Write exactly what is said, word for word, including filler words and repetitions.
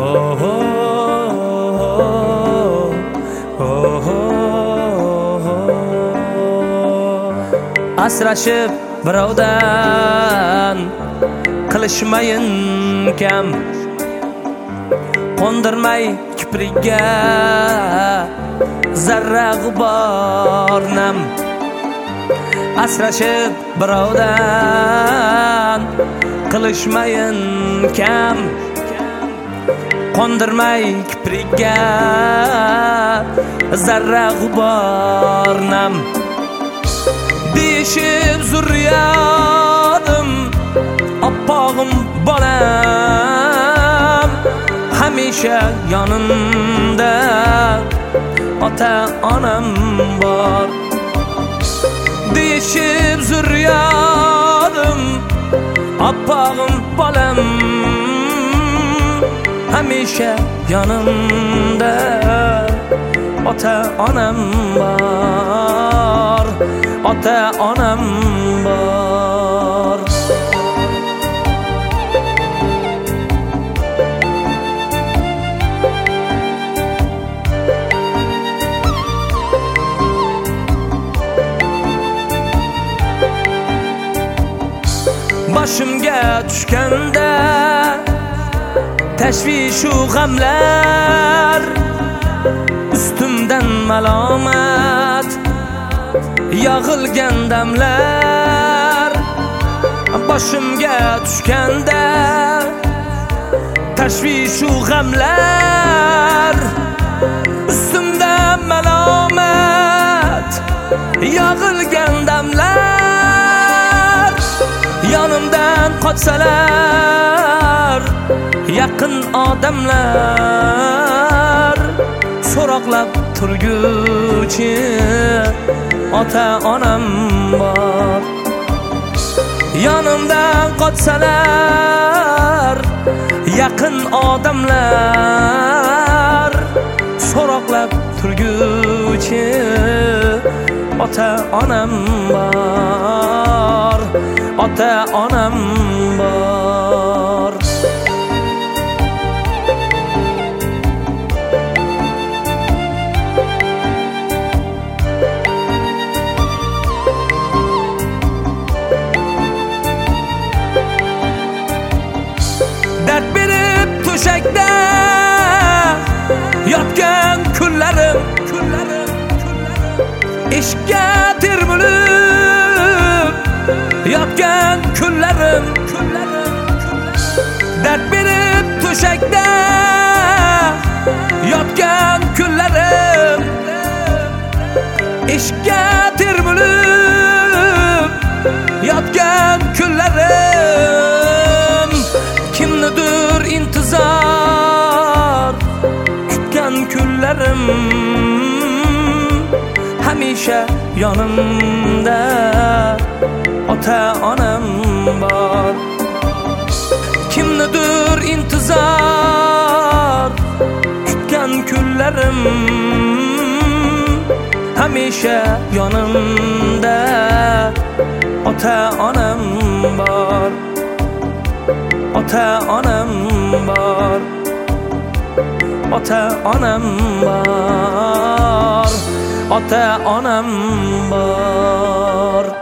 oh, oh, oh, oh. Asrashib birovdan qilishmayin kam, qo'ndirmay kiprikka zarra g'ubor nam. Asrashib birovdan qilishmayin kam, qo'ndirmay kiprikka zarra g'ubor nam. Deyishib zurriyotim oppog'im bolam, hamisha yonimda ota onam bor. Deyishib zurriyotim oppog'im bolam, hamisha yonimda ota onam bor, ota onam bor. Boshimga tushganda tashvishu g'amlar, ustimdan malomat yog'ilgan damlar. Boshimga tushganda tashvishu g'amlar, ustimdan malomat yog'ilgan damlar. Yonimdan qochsalar yaqin odamlar, so'roqlab turguchi ota onam bor. Yonimdan qochsalar yaqin odamlar, so'roqlab turguchi ota onam bor, ota onam bor. Dard berib to'shakda yotgan kunlarim, ishga termulib yotgan kunlarim. Dard berib to'shakda yotgan kunlarim, ishga termulib yotgan kunlarim. Kimnidir intizor kutgan kunlarim, hamisha yonimda ota onam bor. Kimnidir intizor kutgan kunlarim, hamisha yonimda ota onam bor, ota onam bor, ota onam bor, ota onam bor.